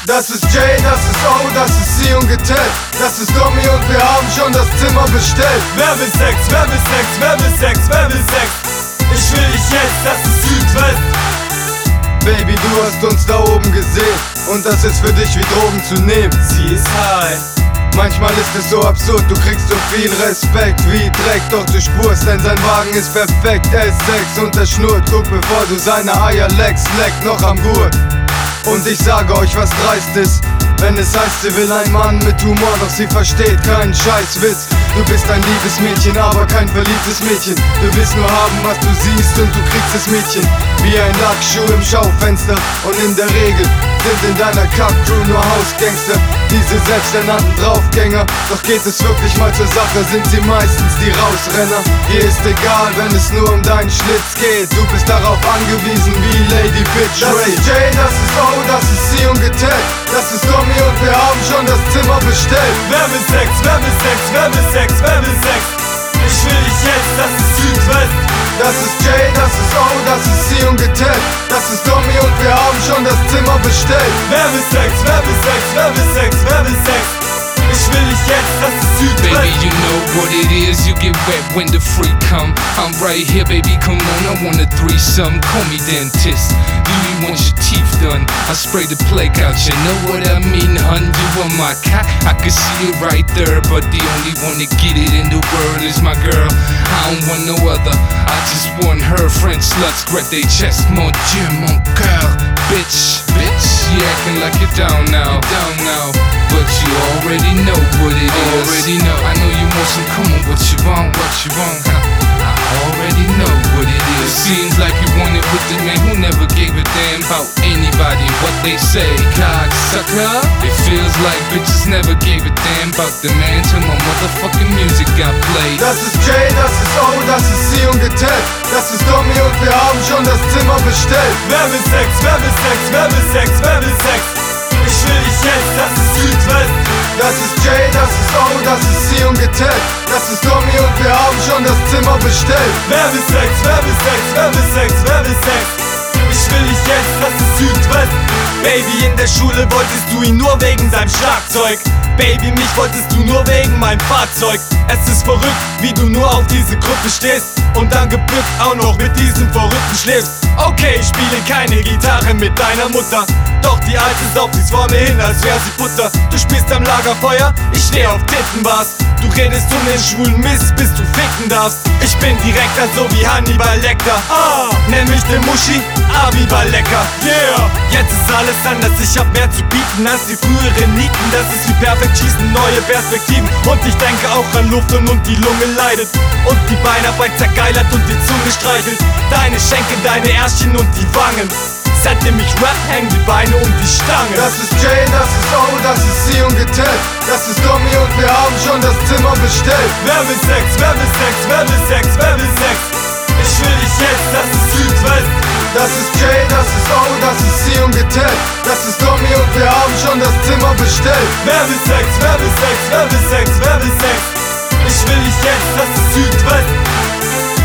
Das ist Jay, das ist O, das ist sie und Getel. Das ist Domi und wir haben schon das Zimmer bestellt. Wer will Sex, wer will Sex, wer will Sex, wer will Sex? Ich will dich jetzt, das ist Südwest. Baby, du hast uns da oben gesehen und das ist für dich wie Drogen zu nehmen. Sie ist high. Manchmal ist es so absurd, du kriegst so viel Respekt wie Dreck. Doch du spurst, denn sein Wagen ist perfekt. Er ist Sex und er schnurrt. Guck, bevor du seine Eier leckst, leck noch am Gurt. Und ich sage euch was dreist ist, wenn es heißt, sie will ein Mann mit Humor, doch sie versteht keinen Scheißwitz. Du bist ein liebes Mädchen, aber kein verliebtes Mädchen. Du willst nur haben, was du siehst und du kriegst es Mädchen wie ein Lackschuh im Schaufenster. Und in der Regel sind in deiner Kack-Crew nur Hausgangster, diese selbsternannten Draufgänger. Doch geht es wirklich mal zur Sache, sind sie meistens die Rausrenner. Hier ist egal, wenn es nur um deinen Schlitz geht. Du bist darauf angewiesen wie Lady Bitch. Das ist Jay, das ist O, das ist sie und Getel. Das ist Domi und wir haben schon das Zimmer bestellt. Wer will Sex, wer will Sex, wer will Sex, wer will Sex? Ich will dich jetzt, das ist Südwest. Das ist Jay, das ist O, das ist sie und Getel. Das ist Domi und wir haben schon das Zimmer bestellt. Wer will Sex, wer will Sex, wer will Sex, wer will Sex? Ich will dich jetzt, das ist Südwest. Baby, you know what it is, you get wet when the freak come. I'm right here, baby, come on, I want a threesome. Call me dentist, do you want your teeth done? I spray the plague out, you know what I mean, hun? You are my cat, I can see it right there. But the only one to get it in the world is my girl. I don't want no other, I just want her. French sluts, grab they chest, mon Dieu, mon cœur. Bitch, bitch, you acting like you're down now, but you already know what it is. Already know. I know you want some, come on, what you want, huh? I already know what it is. Seems like you want it with the man who never gave a damn about anybody, what they say. Cocksucker. It feels like bitches never gave a damn about the man till my motherfucking music got played. Das ist Jay, das ist O, das ist sie und Getel. Das ist Domi und wir haben schon das Zimmer bestellt. Wer will Sex, wer will Sex, wer will Sex, wer will Sex? Ich will dich jetzt, das ist Südwest. Das ist Jay, das ist O, das ist sie und Getel. Das ist Domi und wir haben schon das Zimmer bestellt. Wer will Sex, wer will Sex, wer will Sex, wer will Sex? Ich will dich jetzt, das ist Südwest. Baby, in der Schule wolltest du ihn nur wegen seinem Schlagzeug. Baby, mich wolltest du nur wegen meinem Fahrzeug. Es ist verrückt, wie du nur auf diese Gruppe stehst und dann gebückt auch noch mit diesem Verrückten schläfst. Okay, ich spiele keine Gitarre mit deiner Mutter, doch die alte saugt sich vor mir hin, als wär sie Butter. Du spielst am Lagerfeuer, ich steh auf Tittenbars. Du redest um den schwulen Mist, bis du ficken darfst. Ich bin direkter, so wie Hannibal Lecter. Nenn mich den Muschi, Abibal lecker. Yeah, jetzt ist alles anders, ich hab mehr zu bieten als die früheren Nieten. Das ist wie perfekt schießen, neue Perspektiven. Und ich denke auch an Luft und die Lunge leidet. Und die Beinarbeit zergeilert und die Zunge streichelt. Deine Schenkel, deine Ärschtchen und die Wangen. Seitdem ich rap, hängen die Beine um die Stange. Das ist Jay, das ist O, das ist sie und Getel. Das ist Domi und wir haben schon das Zimmer bestellt. Wer will Sex, wer will Sex, wer will Sex, wer will Sex? Ich will dich jetzt, das ist Südwest. Das ist Jay, das ist O, das ist sie und Getel. Das ist Domi und wir haben schon das Zimmer bestellt. Wer will Sex, wer will Sex, wer will Sex, wer will Sex? Ich will dich jetzt, das ist Südwest.